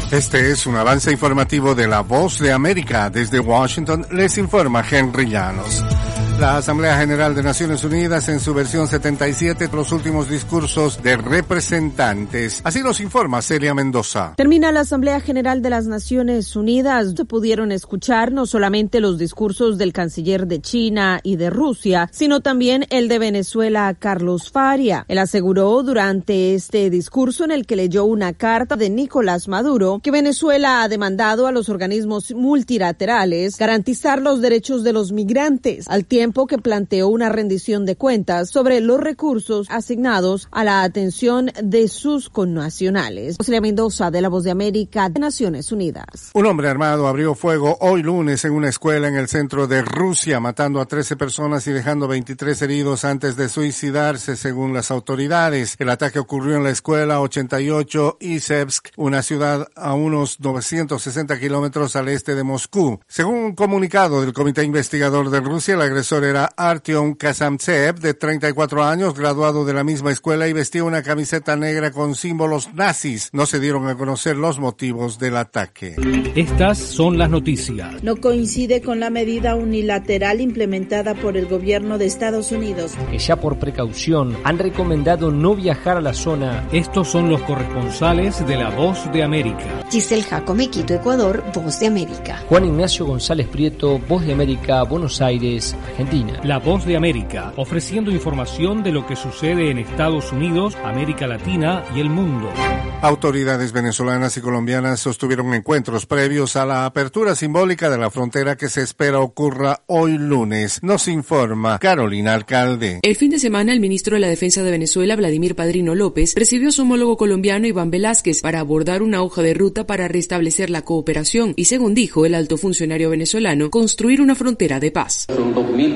Este es un avance informativo de La Voz de América. Desde Washington les informa Henry Llanos. La Asamblea General de Naciones Unidas en su versión 77, los últimos discursos de representantes. Así nos informa Celia Mendoza. Termina la Asamblea General de las Naciones Unidas. Se pudieron escuchar no solamente los discursos del canciller de China y de Rusia, sino también el de Venezuela, Carlos Faria. Él aseguró durante este discurso en el que leyó una carta de Nicolás Maduro que Venezuela ha demandado a los organismos multilaterales garantizar los derechos de los migrantes, al tiempo que planteó una rendición de cuentas sobre los recursos asignados a la atención de sus connacionales. Celia Mendoza, de La Voz de América, de Naciones Unidas. Un hombre armado abrió fuego hoy lunes en una escuela en el centro de Rusia, matando a 13 personas y dejando 23 heridos antes de suicidarse, según las autoridades. El ataque ocurrió en la escuela 88 Izhevsk, una ciudad a unos 960 kilómetros al este de Moscú. Según un comunicado del Comité Investigador de Rusia, el agresor era Artyom Kazantsev, de 34 años, graduado de la misma escuela y vestía una camiseta negra con símbolos nazis. No se dieron a conocer los motivos del ataque. Estas son las noticias. No coincide con la medida unilateral implementada por el gobierno de Estados Unidos, que ya por precaución han recomendado no viajar a la zona. Estos son los corresponsales de La Voz de América. Giselle Jacome, Quito, Ecuador, Voz de América. Juan Ignacio González Prieto, Voz de América, Buenos Aires, Argentina. La Voz de América, ofreciendo información de lo que sucede en Estados Unidos, América Latina y el mundo. Autoridades venezolanas y colombianas sostuvieron encuentros previos a la apertura simbólica de la frontera que se espera ocurra hoy lunes. Nos informa Carolina Alcalde. El fin de semana, el ministro de la Defensa de Venezuela, Vladimir Padrino López, recibió a su homólogo colombiano Iván Velázquez para abordar una hoja de ruta para restablecer la cooperación y, según dijo el alto funcionario venezolano, construir una frontera de paz. Son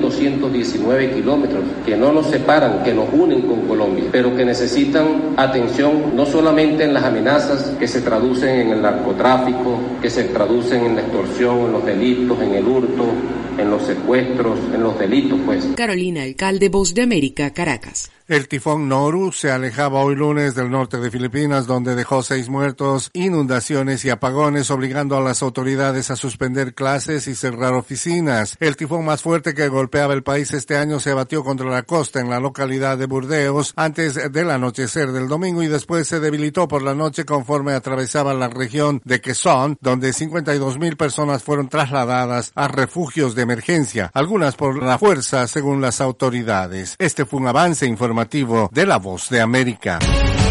2.219 kilómetros que no nos separan, que nos unen con Colombia, pero que necesitan atención no solamente en las amenazas que se traducen en el narcotráfico, que se traducen en la extorsión, en los delitos, en el hurto, en los secuestros, en los delitos, pues. Carolina Alcalde, Voz de América, Caracas. El tifón Noru se alejaba hoy lunes del norte de Filipinas, donde dejó 6 muertos, inundaciones y apagones, obligando a las autoridades a suspender clases y cerrar oficinas. El tifón más fuerte que golpeaba el país este año se abatió contra la costa en la localidad de Burdeos antes del anochecer del domingo y después se debilitó por la noche conforme atravesaba la región de Quezón, donde 52,000 personas fueron trasladadas a refugios de emergencia, algunas por la fuerza según las autoridades. Este fue un avance informativo de La Voz de América.